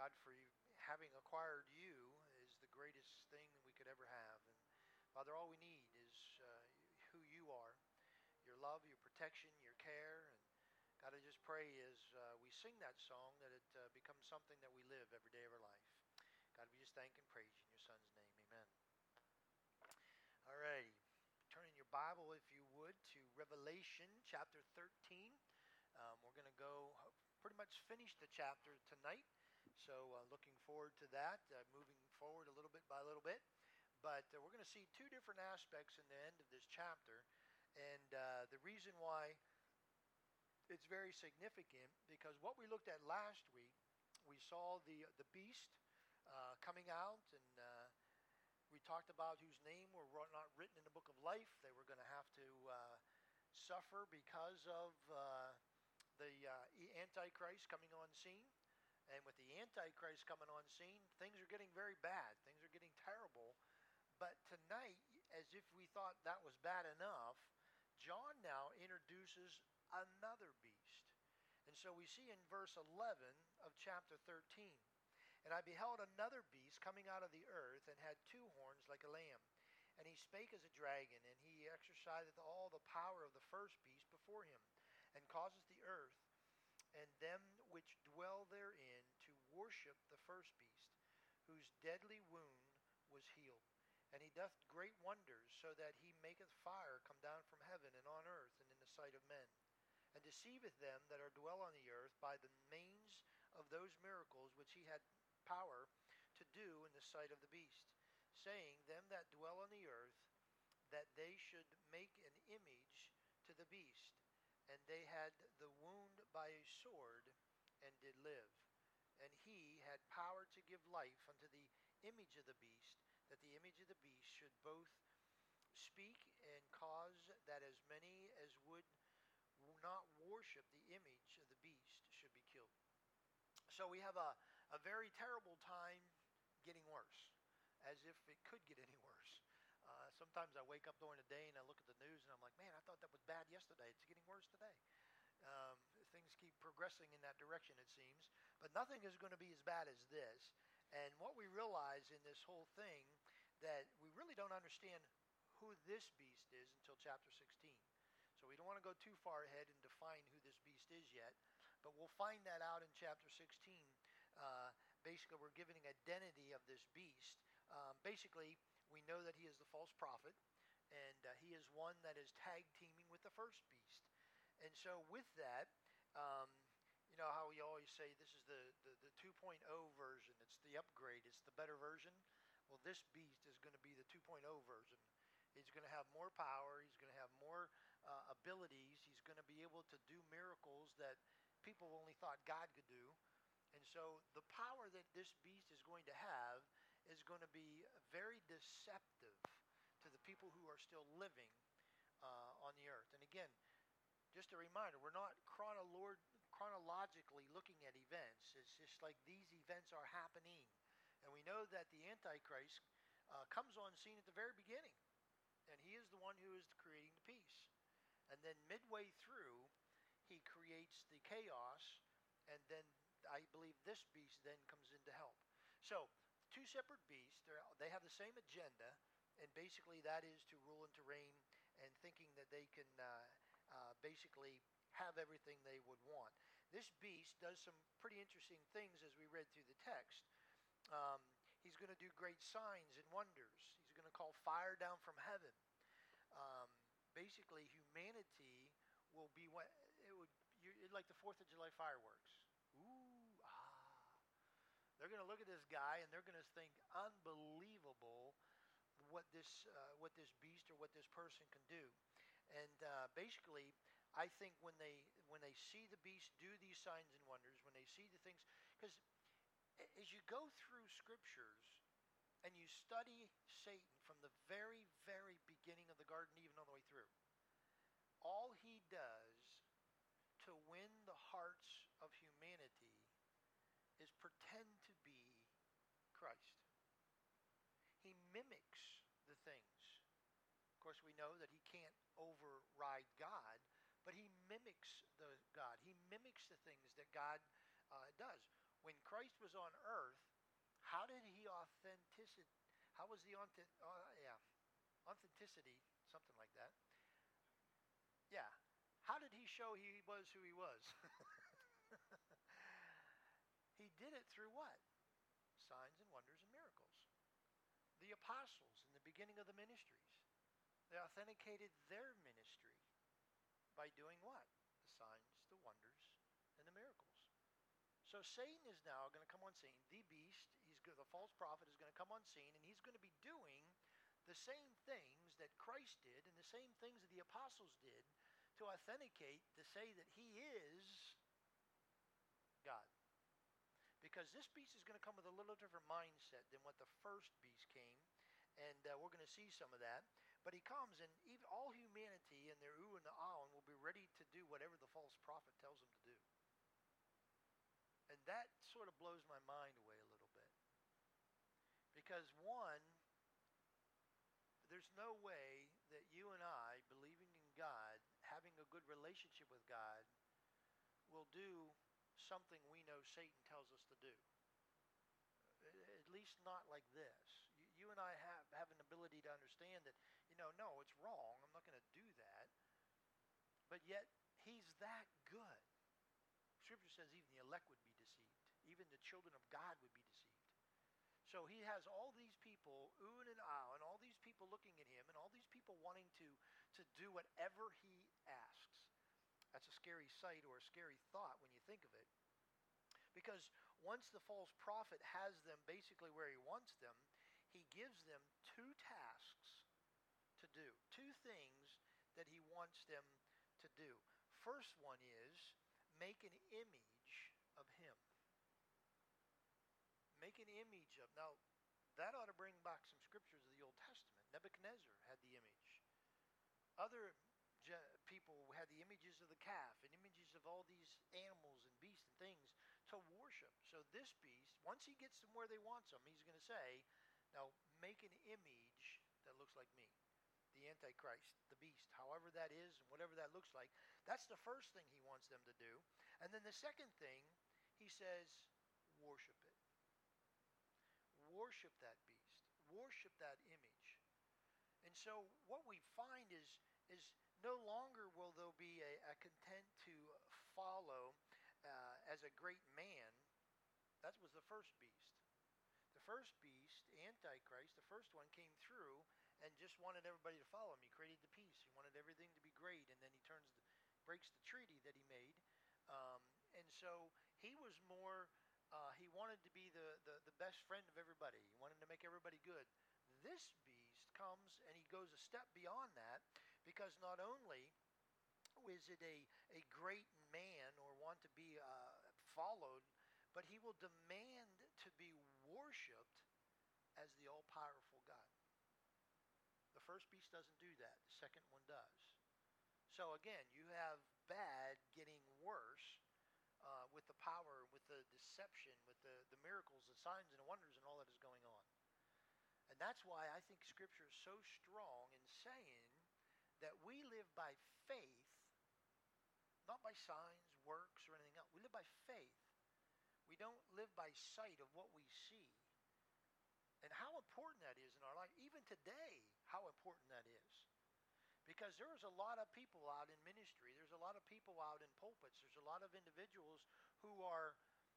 God for you, having acquired you is the greatest thing that we could ever have. And Father, all we need is who you are, your love, your protection, your care. And God, I just pray as we sing that song that it becomes something that we live every day of our life. God, we just thank and praise you in your Son's name. Amen. All righty. Turn in your Bible, if you would, to Revelation chapter 13. We're going to go pretty much finish the chapter tonight. So looking forward to that, moving forward a little bit by a little bit. But we're going to see two different aspects in the end of this chapter. And the reason why it's very significant, because what we looked at last week, we saw the beast coming out, and we talked about whose name were not written in the book of life. They were going to have to suffer because of the Antichrist coming on scene. And with the Antichrist coming on scene, things are getting very bad. Things are getting terrible. But tonight, as if we thought that was bad enough, John now introduces another beast. And so we see in verse 11 of chapter 13, "And I beheld another beast coming out of the earth, and had two horns like a lamb. And he spake as a dragon, and he exerciseth all the power of the first beast before him, and causeth the earth and them which dwell therein to worship the first beast, whose deadly wound was healed. And he doth great wonders, so that he maketh fire come down from heaven and on earth and in the sight of men, and deceiveth them that are dwell on the earth by the means of those miracles which he had power to do in the sight of the beast, saying, them that dwell on the earth, that they should make an image to the beast. And they had the wound by a sword, and did live. And he had power to give life unto the image of the beast, that the image of the beast should both speak, and cause that as many as would not worship the image of the beast should be killed." So we have a very terrible time getting worse, as if it could get any worse. Sometimes I wake up during the day and I look at the news and I'm like, man, I thought that was bad yesterday. It's getting worse today. Things keep progressing in that direction, it seems. But nothing is going to be as bad as this. And what we realize in this whole thing, that we really don't understand who this beast is until chapter 16. So we don't want to go too far ahead and define who this beast is yet. But we'll find that out in chapter 16. Basically, we're giving an identity of this beast. Basically, we know that he is the false prophet, and he is one that is tag teaming with the first beast. And so with that, you know how we always say this is the 2.0 version. It's the upgrade. It's the better version. Well, this beast is going to be the 2.0 version. He's going to have more power. He's going to have more abilities. He's going to be able to do miracles that people only thought God could do. And so the power that this beast is going to have is going to be very deceptive to the people who are still living on the earth. And again, just a reminder, we're not chronologically looking at events. It's just like these events are happening. And we know that the Antichrist comes on scene at the very beginning. And he is the one who is creating the peace. And then midway through, he creates the chaos. And then I believe this beast then comes in to help. So, two separate beasts. They have the same agenda. And basically that is to rule and to reign, and thinking that they can basically have everything they would want. This beast does some pretty interesting things as we read through the text. He's going to do great signs and wonders. He's going to call fire down from heaven. Basically, humanity will be what it would like the 4th of July fireworks. Ooh, ah. They're going to look at this guy and they're going to think unbelievable what this beast or what this person can do. And basically, I think when they see the beast do these signs and wonders, when they see the things, because as you go through scriptures and you study Satan from the very, very beginning of the garden, even all the way through, all he does to win the hearts of humanity is pretend to be Christ. He mimics the things. Of course, we know that he can't override God, but he mimics the God. He mimics the things that God does. When Christ was on earth, how did he how was the authenticity, something like that. Yeah. How did he show he was who he was? He did it through what? Signs and wonders and miracles. The apostles in the beginning of the ministries, they authenticated their ministry by doing what? The signs, the wonders, and the miracles. So Satan is now going to come on scene. The beast, the false prophet is going to come on scene, and he's going to be doing the same things that Christ did and the same things that the apostles did to authenticate, to say that he is God. Because this beast is going to come with a little different mindset than what the first beast came, and we're going to see some of that. But he comes, and even all humanity and their ooh and the ah will be ready to do whatever the false prophet tells them to do. And that sort of blows my mind away a little bit. Because one, there's no way that you and I, believing in God, having a good relationship with God, will do something we know Satan tells us to do. At least not like this. You and I have an ability to understand that, no, it's wrong. I'm not going to do that. But yet, he's that good. Scripture says even the elect would be deceived. Even the children of God would be deceived. So he has all these people, oohing and ahhing, and all these people looking at him, and all these people wanting to do whatever he asks. That's a scary sight or a scary thought when you think of it. Because once the false prophet has them basically where he wants them, he gives them two tasks to do. Two things that he wants them to do. First one is make an image of him. Make an image of. Now, that ought to bring back some scriptures of the Old Testament. Nebuchadnezzar had the image. Other people had the images of the calf and images of all these animals and beasts and things to worship. So this beast, once he gets them where they want them, he's going to say, now make an image that looks like me. The Antichrist, the beast, however that is and whatever that looks like. That's the first thing he wants them to do. And then the second thing, he says, worship it. Worship that beast. Worship that image. And so what we find is no longer will there be a content to follow as a great man. That was the first beast. The first beast, Antichrist, the first one came through and just wanted everybody to follow him. He created the peace. He wanted everything to be great, and then he breaks the treaty that he made. And so he was more, he wanted to be the best friend of everybody. He wanted to make everybody good. This beast comes and he goes a step beyond that, because not only is it a great man or want to be followed, but he will demand to be worshipped as the all-powerful God. The first beast doesn't do that. The second one does. So again, you have bad getting worse with the power, with the deception, with the miracles, the signs and the wonders and all that is going on. And that's why I think Scripture is so strong in saying that we live by faith, not by signs, works, or anything else. We live by faith. We don't live by sight of what we see. And how important that is in our life, even today, how important that is. Because there's a lot of people out in ministry. There's a lot of people out in pulpits. There's a lot of individuals who are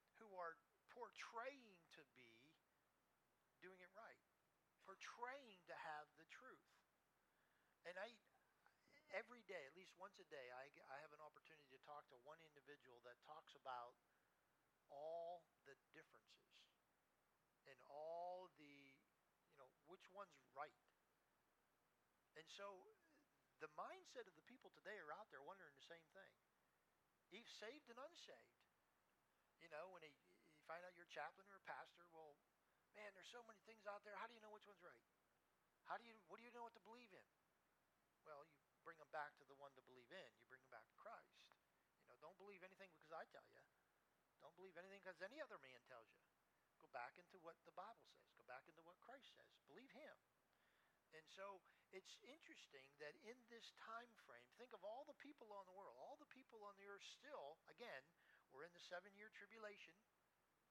portraying to be doing it right. Portraying to have the truth. And every day, at least once a day, I have an opportunity to talk to one individual that talks about all the differences and all the, which one's right. And so the mindset of the people today are out there wondering the same thing. Saved and unsaved. When you find out you're a chaplain or a pastor, well, man, there's so many things out there. How do you know which one's right? What do you know what to believe in? Well, you bring them back to the one to believe in. You bring them back to Christ. Don't believe anything because I tell you. Don't believe anything because any other man tells you. Go back into what the Bible says. Go back into what Christ says. Believe him. And so it's interesting that in this time frame, think of all the people on the world, all the people on the earth still, again, we're in the 7-year tribulation. The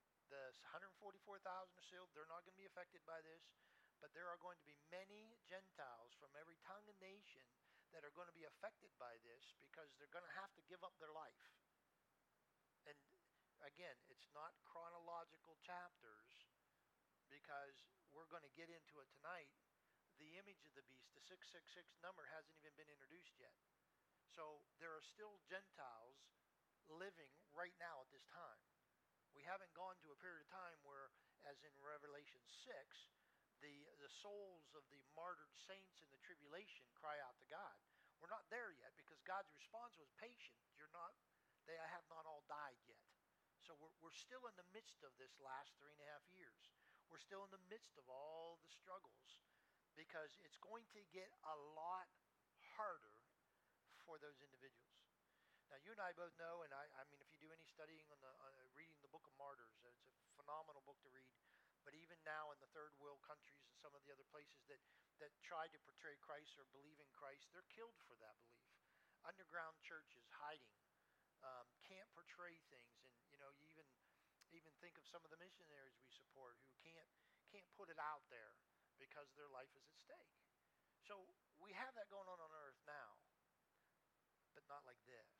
144,000 are sealed. They're not going to be affected by this. But there are going to be many Gentiles from every tongue and nation that are going to be affected by this because they're going to have to give up their life. And again, it's not chronological chapters because we're going to get into it tonight. The image of the beast, the 666 number, hasn't even been introduced yet. So there are still Gentiles living right now at this time. We haven't gone to a period of time where, as in Revelation 6, the souls of the martyred saints in the tribulation cry out to God. We're not there yet because God's response was patient. They have not all died yet. So we're still in the midst of this last 3.5 years. We're still in the midst of all the struggles because it's going to get a lot harder for those individuals. Now, you and I both know, and I mean, if you do any studying on reading the Book of Martyrs, it's a phenomenal book to read. But even now in the third world countries and some of the other places that try to portray Christ or believe in Christ, they're killed for that belief. Underground churches hiding, can't portray things, and you even think of some of the missionaries we support who can't put it out there because their life is at stake. So we have that going on earth now, but not like this.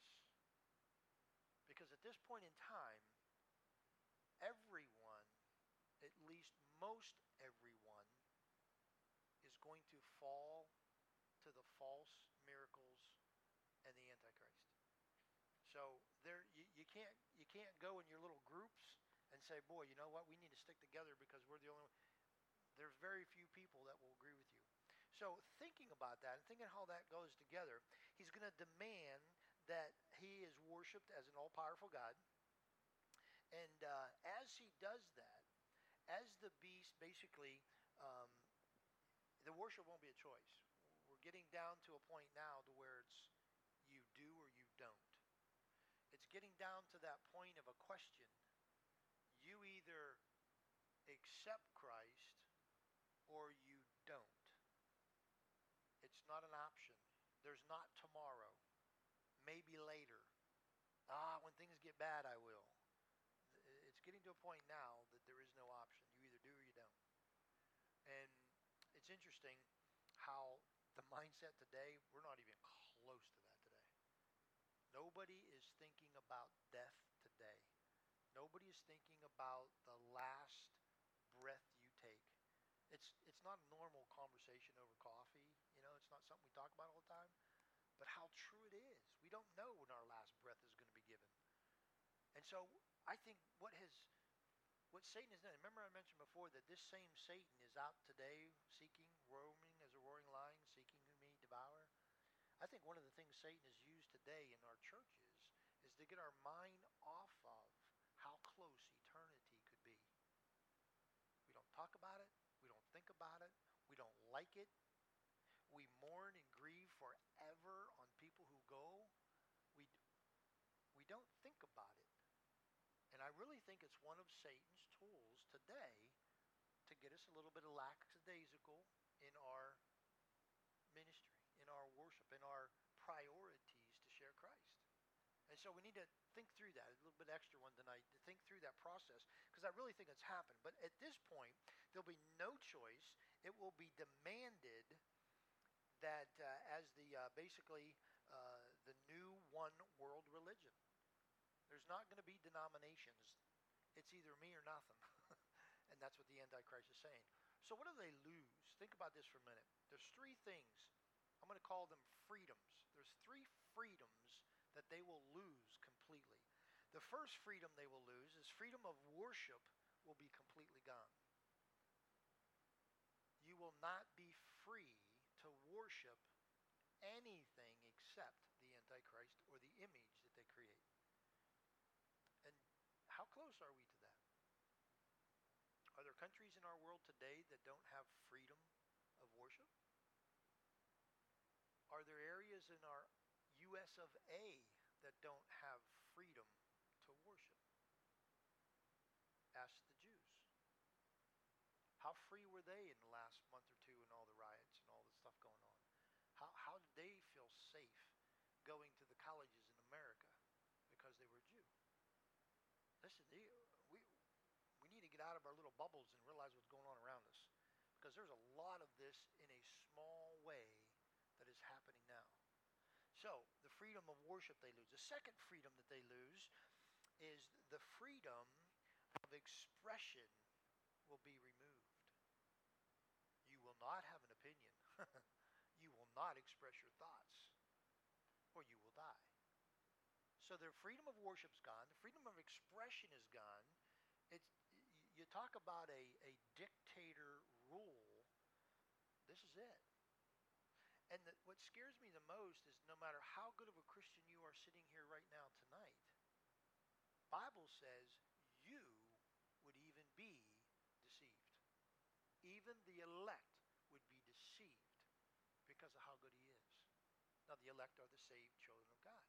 Because at this point in time, everyone, at least most everyone, is going to fall to the false miracles and the Antichrist. So you can't go in your little groups and say, boy, you know what, we need to stick together because we're the only one. There's very few people that will agree with you. So thinking about that and thinking how that goes together, he's going to demand that he is worshipped as an all-powerful God. And as he does that, as the beast, basically, the worship won't be a choice. We're getting down to a point now to where it's you do or you don't. It's getting down to that point of a question. You either accept Christ or you don't. It's not an option. There's not tomorrow. Maybe later. When things get bad, I will. It's getting to a point now that there is no option. You either do or you don't. And it's interesting how the mindset today, we're not even close to that today. Nobody is thinking about death today. Nobody is thinking about the last breath you take. It's not a normal conversation over coffee. It's not something we talk about all the time. But how true it is. We don't know when our last breath is going to be given. And so I think what Satan has done, remember I mentioned before that this same Satan is out today seeking, roaming as a roaring lion, seeking whom he may devour. I think one of the things Satan has used today in our churches is to get our mind off of how close eternity could be. We don't talk about it. We don't think about it. We don't like it. We mourn and grieve forever on people who go. We don't think about it. And I really think it's one of Satan's tools today to get us a little bit of lackadaisical in our ministry, in our worship, in our priorities to share Christ. And so we need to think through that, a little bit extra one tonight, to think through that process, because I really think it's happened. But at this point, there'll be no choice. It will be demanded that as basically the new one world religion. There's not going to be denominations. It's either me or nothing. And that's what the Antichrist is saying. So what do they lose? Think about this for a minute. There's three things. I'm going to call them freedoms. There's three freedoms that they will lose completely. The first freedom they will lose is freedom of worship will be completely gone. You will not be free to worship anything except the Antichrist or the image that they create. And how close are we to that? Are there countries in our world today that don't have freedom of worship? Are there areas in our US of A that don't have freedom to worship? Ask the Jews. How free were they in the last month or two and all the riots and all the stuff going on? How did they feel safe going to the colleges in America because they were Jew? Listen, we need to bubbles and realize what's going on around us. Because there's a lot of this in a small way that is happening now. So, the freedom of worship they lose. The second freedom that they lose is the freedom of expression will be removed. You will not have an opinion. You will not express your thoughts, or you will die. So their freedom of worship's gone. The freedom of expression is gone. It's you talk about a dictator rule. This is it. And what scares me the most is no matter how good of a Christian you are sitting here right now tonight, Bible says you would even be deceived. Even the elect would be deceived because of how good he is. Now, the elect are the saved children of God.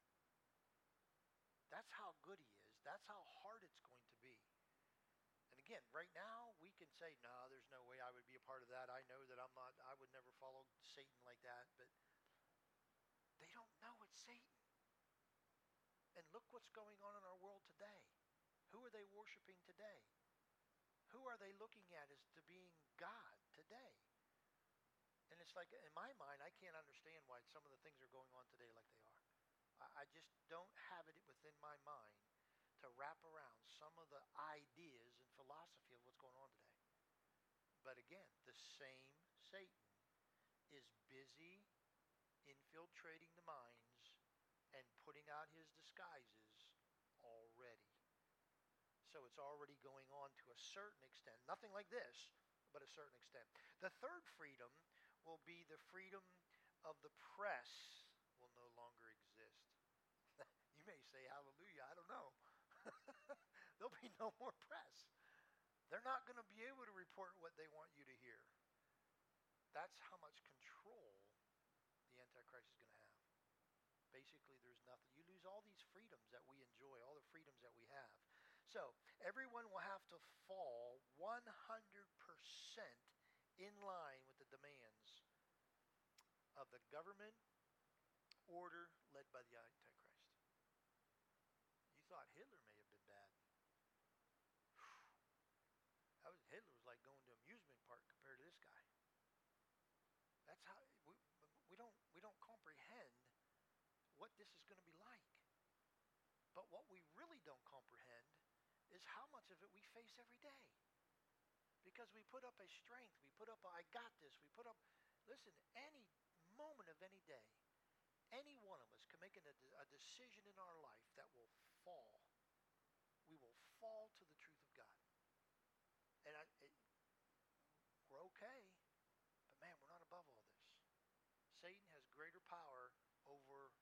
That's how good he is. That's how hard it's going to be. And again, right now, we can say, no, there's no way I would be a part of that. I know that I would never follow Satan like that. But they don't know it's Satan. And look what's going on in our world today. Who are they worshiping today? Who are they looking at as to being God today? And it's like, in my mind, I can't understand why some of the things are going on today like they are. I just don't have it within my mind to wrap around some of the ideas and philosophy of what's going on today. But again, the same Satan is busy infiltrating the minds and putting out his disguises already. So it's already going on to a certain extent. Nothing like this, but a certain extent. The third freedom will be the freedom of the press will no longer exist. You may say hallelujah, I don't know. There'll be no more press. They're not going to be able to report what they want you to hear. That's how much control the Antichrist is going to have. Basically, there's nothing. You lose all these freedoms that we enjoy, all the freedoms that we have. So, everyone will have to fall 100% in line with the demands of the government order led by the Antichrist. You thought Hitler may have been bad. Hitler was like going to an amusement park compared to this guy. That's how we don't comprehend what this is going to be like. But what we really don't comprehend is how much of it we face every day. Because we put up a strength, we put up a, I got this, we put up, listen, any moment of any day, any one of us can make a decision in our life that will fall. We will fall to the truth of God. And we're okay, but man, we're not above all this. Satan has greater power over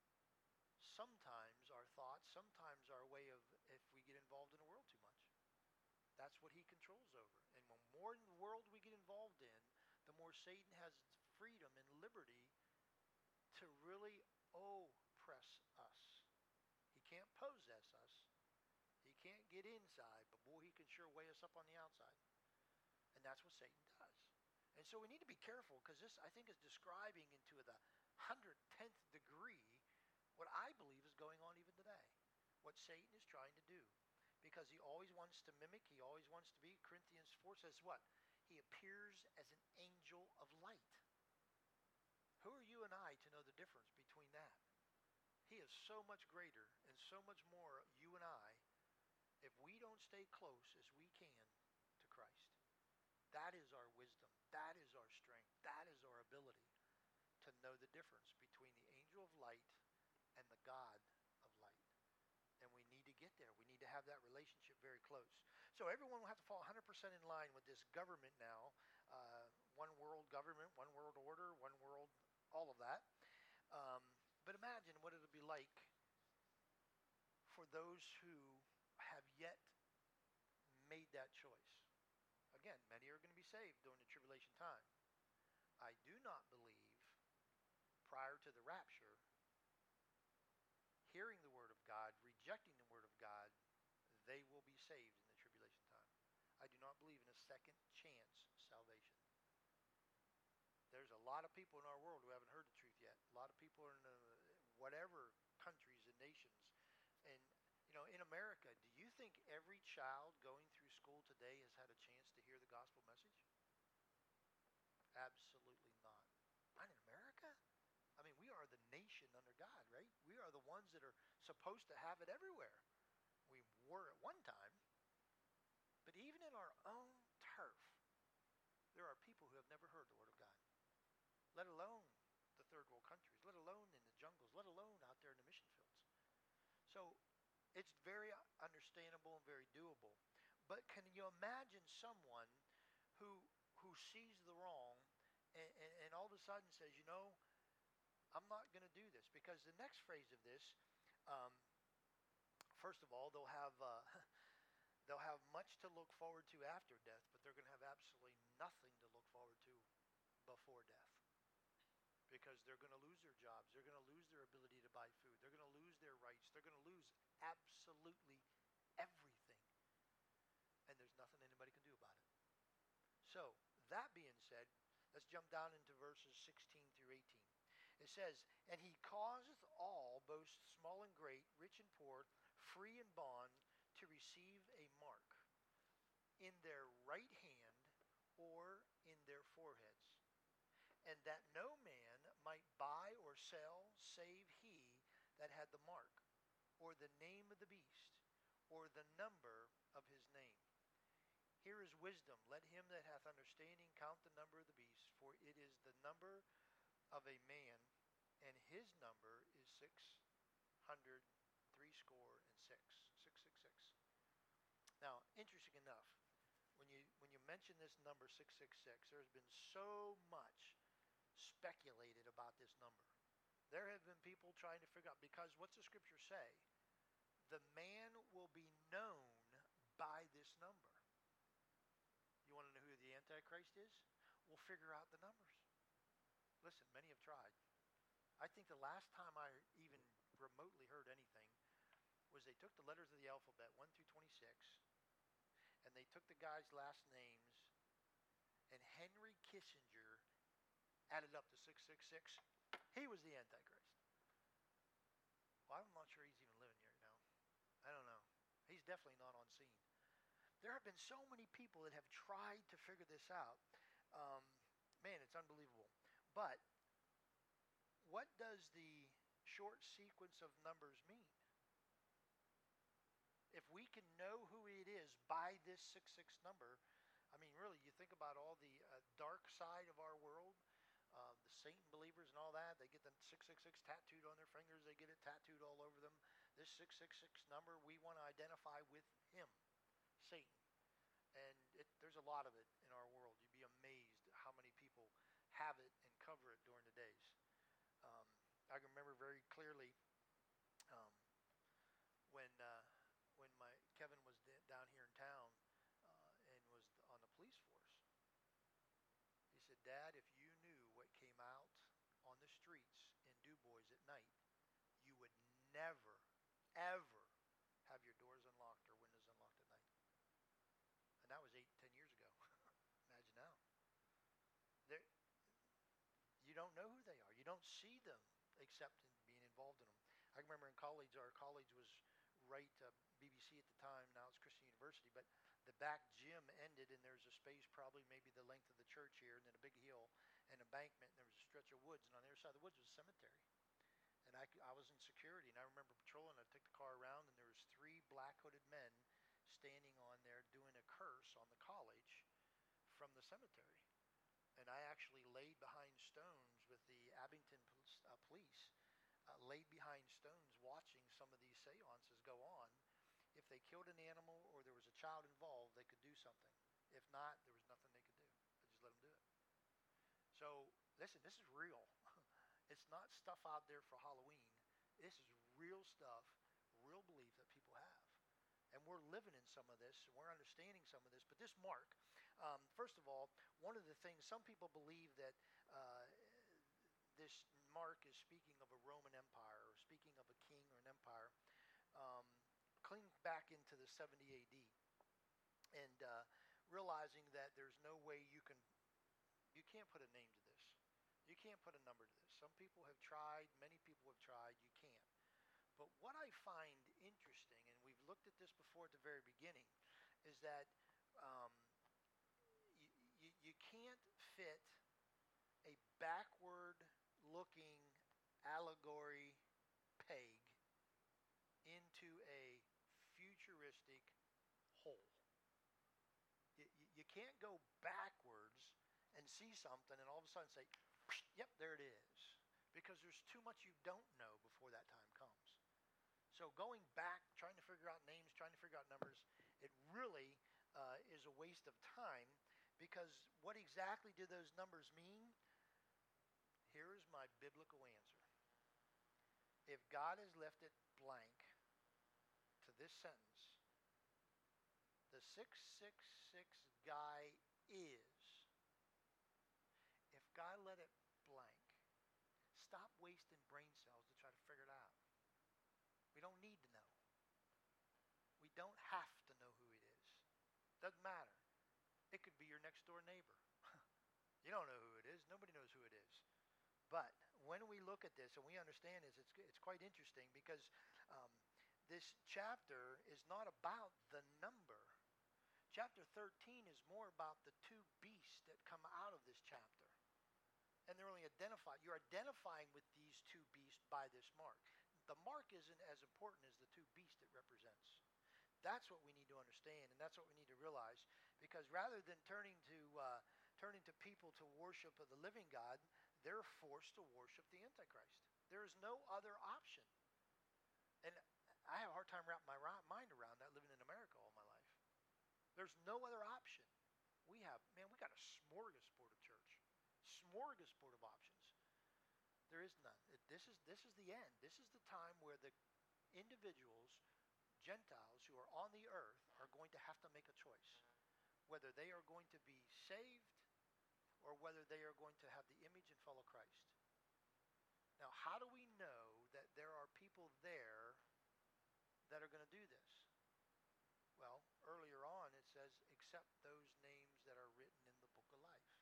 sometimes our thoughts, sometimes our way of, if we get involved in the world too much. That's what he controls over. And the more in the world we get involved in, the more Satan has freedom and liberty to really oppress us. He can't possess us. He can't get inside, but boy, he can sure weigh us up on the outside. And that's what Satan does. And so we need to be careful, because this, I think, is describing into the 110th degree what I believe is going on even today. What Satan is trying to do. Because he always wants to mimic, he always wants to be. Corinthians 4 says what? He appears as an angel of light. Who are you and I to know the difference between that? He is so much greater and so much more, you and I, if we don't stay close as we can to Christ. That is our wisdom. That is our strength. That is our ability to know the difference between the angel of light and the God of light. And we need to get there. We need to have that relationship very close. So everyone will have to fall 100% in line with this government now. One world government, one world order, one world, all of that. But imagine what it would be like for those who have yet made that choice. Again, many are going to be saved during the tribulation time. I do not believe prior to the rapture, hearing the word of God, rejecting the word of God, they will be saved in the tribulation time. I do not believe in a second chance salvation. There's a lot of people in our world who haven't heard the truth yet. A lot of people are in whatever countries and nations. And, you know, in America, do you think every child going through school today has had a chance Absolutely not. Not in America? I mean, we are the nation under God, right? We are the ones that are supposed to have it everywhere. We were at one time, but even in our own turf, there are people who have never heard the Word of God, let alone the third world countries, let alone in the jungles, let alone out there in the mission fields. So it's very understandable and very doable. But can you imagine someone who who sees the wrong and all of a sudden says, I'm not going to do this? Because the next phrase of this, um, first of all, they'll have much to look forward to after death, but they're going to have absolutely nothing to look forward to before death. Because they're going to lose their jobs, they're going to lose their ability to buy food, they're going to lose their rights, they're going to lose absolutely everything, and there's nothing anybody can do about it. So, that being said, let's jump down into verses 16 through 18. It says, "And he causeth all, both small and great, rich and poor, free and bond, to receive a mark in their right hand or in their foreheads, and that no man might buy or sell save he that had the mark, or the name of the beast, or the number of his name. Here is wisdom. Let him that hath understanding count the number of the beast, for it is the number of a man, and his number is 600 threescore and six, 666. Now, interesting enough, when you mention this number 666, there's been so much speculated about this number. There have been people trying to figure out, because what's the scripture say? The man will be known by this number. You want to know who the Antichrist is? We'll figure out the numbers. Listen, many have tried. I think the last time I even remotely heard anything was they took the letters of the alphabet 1 through 26, and they took the guys' last names, and Henry Kissinger added up to 666. He was the Antichrist. Well, I'm not sure he's even living here now. I don't know. He's definitely not on scene. There have been so many people that have tried to figure this out. Um, Man, it's unbelievable. But what does the short sequence of numbers mean? If we can know who it is by this 66 number, I mean, really, you think about all the dark side of our world, the Satan believers and all that. They get the 666 tattooed on their fingers. They get it tattooed all over them. This 666 number, we want to identify with him, Satan. And there's a lot of it in our world. You'd be amazed at how many people have it and cover it during the days. Um, I can remember very clearly um, when my Kevin was down here in town and was on the police force. He said, "Dad, if you knew what came out on the streets in Du Bois at night, you would never, ever have your doors unlocked or windows unlocked at night." And that was 8, 10 years ago. Imagine now. They're, you don't know who they are. You don't see them except in being involved in them. I remember in college, our college was right BBC at the time. Now it's Christian University, but the back gym ended, and there's a space probably maybe the length of the church here, and then a big hill and embankment, and there was a stretch of woods, and on the other side of the woods was a cemetery. And I was in security, and I remember patrolling. I took the car around, and there was three black-hooded men standing on there doing a curse on the college from the cemetery. And I actually laid behind stones with the Abington police, laid behind stones watching some of these seances go on. If they killed an animal or there was a child involved, they could do something. If not, there was nothing they could do. I just let them do it. So listen, this is real. It's not stuff out there for Halloween. This is real stuff, real belief that people have. And we're living in some of this, and we're understanding some of this. But this mark, first of all, one of the things, some people believe that this mark is speaking of a Roman Empire or speaking of a king or an empire, um, clean back into the 70 AD, and realizing that there's no way you can't put a name to this. You can't put a number to this. Some people have tried, many people have tried, you can't. But what I find interesting, and we've looked at this before at the very beginning, is that um, you can't fit allegory peg into a futuristic whole. You can't go backwards and see something and all of a sudden say, yep, there it is. Because there's too much you don't know before that time comes. So going back, trying to figure out names, trying to figure out numbers, it really is a waste of time, because what exactly do those numbers mean? Here is my biblical answer. If God has left it blank to this sentence, the 666 guy is, if God let it blank, stop wasting brain cells to try to figure it out. We don't need to know. We don't have to know who it is. Doesn't matter. It could be your next door neighbor. You don't know who it is. Nobody knows who it is. But when we look at this and we understand this, it's quite interesting, because this chapter is not about the number. Chapter 13 is more about the two beasts that come out of this chapter. And they're only identified. You're identifying with these two beasts by this mark. The mark isn't as important as the two beasts it represents. That's what we need to understand, and that's what we need to realize. Because rather than turning to people to worship the living God, they're forced to worship the Antichrist. There is no other option. And I have a hard time wrapping my mind around that, living in America all my life. There's no other option. We got a smorgasbord of church. Smorgasbord of options. There is none. This is the end. This is the time where the individuals, Gentiles who are on the earth, are going to have to make a choice. Whether they are going to be saved or whether they are going to have the image and follow Christ. Now, how do we know that there are people there that are going to do this? Well, earlier on it says, except those names that are written in the book of life.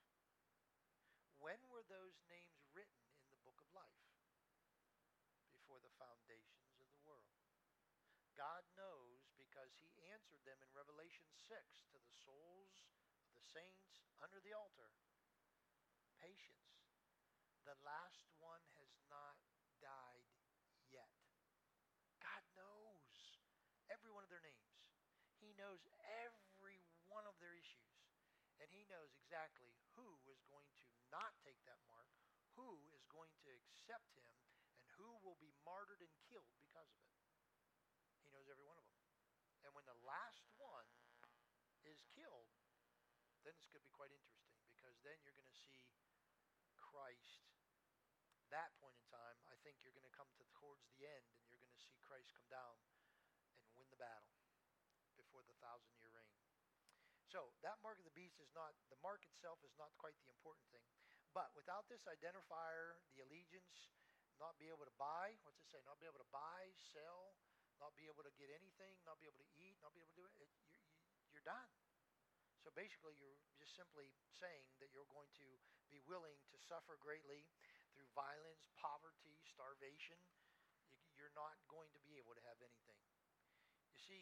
When were those names written in the book of life? Before the foundations of the world. God knows, because he answered them in Revelation 6 to the souls of the saints under the altar. Patience. The last one has not died yet. God knows every one of their names. He knows every one of their issues. And he knows exactly who is going to not take that mark, who is going to accept him, and who will be martyred and killed because of it. He knows every one of them. And when the last one is killed, then it's going to be quite interesting, because then you're going to see Christ. That point in time, I think you're going to come towards the end, and you're going to see Christ come down and win the battle before the 1,000-year reign. So that mark of the beast is not, the mark itself is not quite the important thing. But without this identifier, the allegiance, not be able to buy, what's it say? Not be able to buy, sell, not be able to get anything, not be able to eat, not be able to do it. You're done. So basically you're just simply saying that you're going to be willing to suffer greatly through violence, poverty, starvation. You're not going to be able to have anything. You see,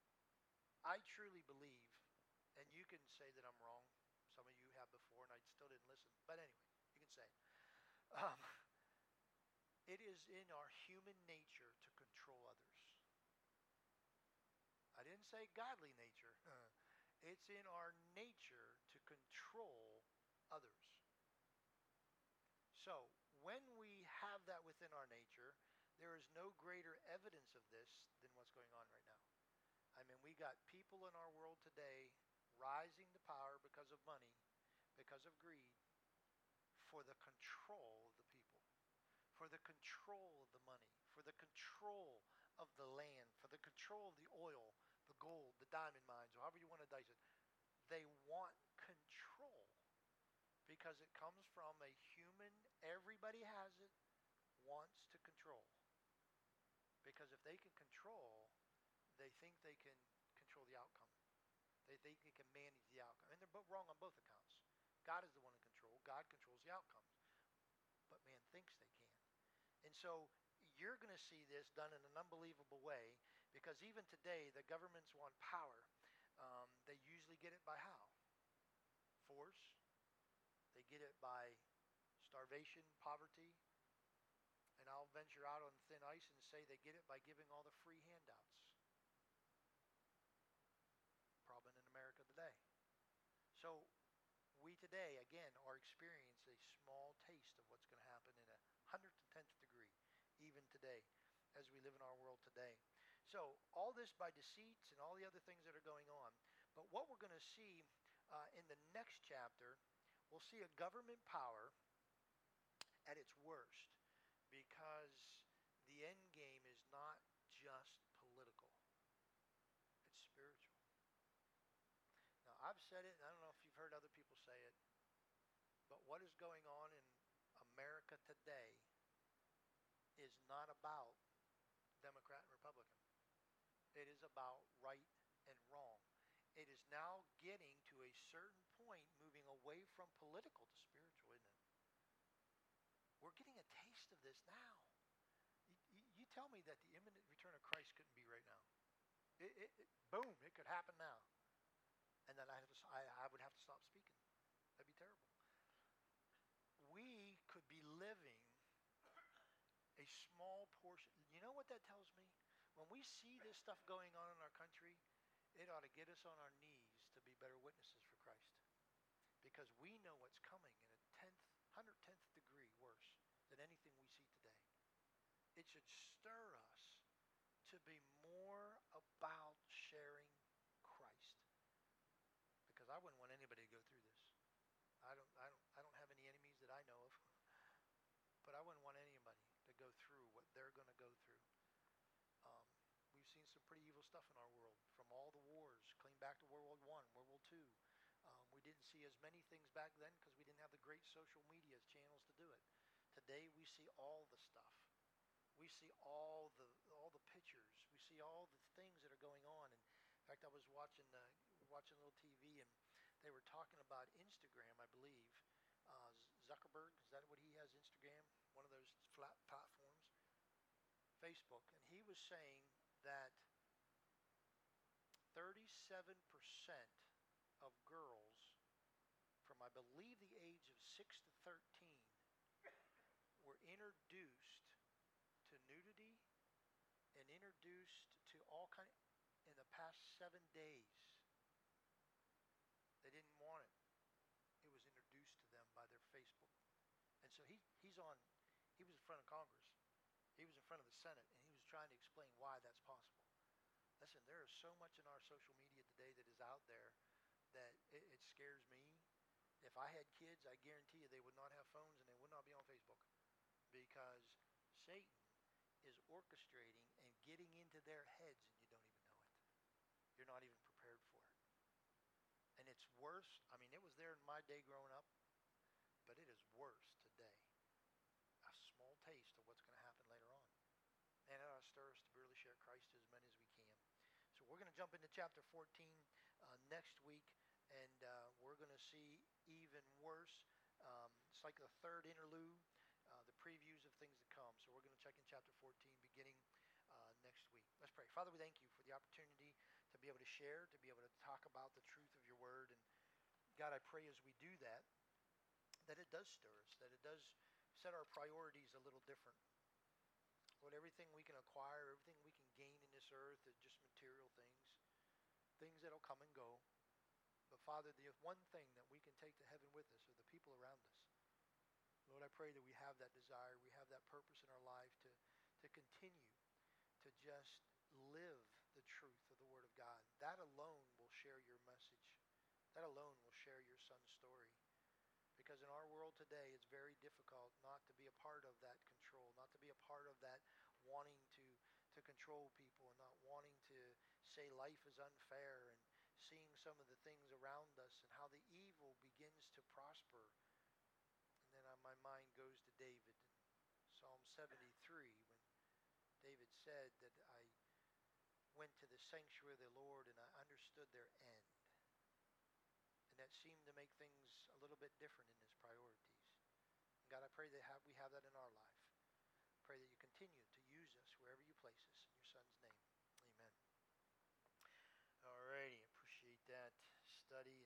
I truly believe, and you can say that I'm wrong. Some of you have before, and I still didn't listen. But anyway, you can say it. It is in our human nature to control others. I didn't say godly nature. It's in our nature to control others. So, when we have that within our nature, there is no greater evidence of this than what's going on right now. I mean, we got people in our world today rising to power because of money, because of greed, for the control of the people, for the control of the money, for the control of the land, for the control of the oil, the gold, the diamond mines, or however you want to dice it. They want control because it comes from a human, everybody has it, wants to control. Because if they can control, they think they can control the outcome. They think they can manage the outcome. And they're wrong on both accounts. God is the one in control. God controls the outcomes. But man thinks they can. And so you're going to see this done in an unbelievable way, because even today the governments want power. They usually get it by how? Force. They get it by starvation, poverty, and And I'll venture out on thin ice and say they get it by giving all the free handouts. Problem in America today. So we today, again, are experiencing a small taste of what's going to happen in a 110th degree, even today, as we live in our world today. So all this by deceits and all the other things that are going on. But what we're going to see in the next chapter, we'll see a government power at its worst, because the end game is not just political, it's spiritual. Now, I've said it, and I don't know if you've heard other people say it, but what is going on in America today is not about Democrat and Republican. It is about right and wrong. It is now getting to a certain point, moving away from political to spiritual, isn't it? We're getting a taste of this now. You tell me that the imminent return of Christ couldn't be right now. Boom, it could happen now. And then I would have to stop speaking. That'd be terrible. We could be living a small portion. You know what that tells me? When we see this stuff going on in our country, it ought to get us on our knees to be better witnesses for Christ. Because we know what's coming in a 110th degree worse than anything we see today. It should stir us to be more about sharing Christ. Because I wouldn't want anybody to go through this. I don't have any enemies that I know of. But I wouldn't want anybody to go through what they're going to go through. We've seen some pretty evil stuff in our world, from all the wars, clean back to World War I, World War II. We didn't see as many things back then because we didn't have the great social media channels to do it. Today we see all the stuff. We see all the pictures. We see all the things that are going on. And in fact, I was watching a little TV, and they were talking about Instagram, I believe. Zuckerberg, is that what he has, Instagram? One of those flat platforms. Facebook. And he was saying that 37% of girls from, I believe, the age of 6 to 13 were introduced to nudity and introduced to all kind of, in the past 7 days. They didn't want it. It was introduced to them by their Facebook. And so he was in front of Congress. He was in front of the Senate, and he was trying to explain why that's possible. Listen, there is so much in our social media today that is out there that it scares me. If I had kids, I guarantee you they would not have phones and they would not be on Facebook, because Satan is orchestrating and getting into their heads and you don't even know it. You're not even prepared for it. And it's worse. I mean, it was there in my day growing up, but it is worse today. A small taste of what's going to happen later on. And it ought to stir us to really share Christ to as many as we can. So we're going to jump into chapter 14 next week, and we're going to see even worse. It's like the third interlude, the previews of things to come. So we're going to check in chapter 14 beginning next week. Let's pray. Father, we thank you for the opportunity to be able to share, to be able to talk about the truth of your word. And God, I pray as we do that, that it does stir us, that it does set our priorities a little different. Lord, everything we can acquire, everything we can gain in this earth is just material things that'll come and go. But Father, the one thing that we can take to heaven with us are the people around us. Lord, I pray that we have that desire, we have that purpose in our life to continue to just live the truth of the Word of God. That alone will share your message. That alone will share your son's story. Because in our world today, it's very difficult not to be a part of that control, not to be a part of that wanting to control people and not wanting to say life is unfair, and seeing some of the things around us and how the evil begins to prosper. And then my mind goes to David in Psalm 73, when David said that I went to the sanctuary of the Lord and I understood their end. And that seemed to make things a little bit different in his priorities. And God, I pray that we have that in our life. Pray that you continue to use us wherever you place us. In your son's name.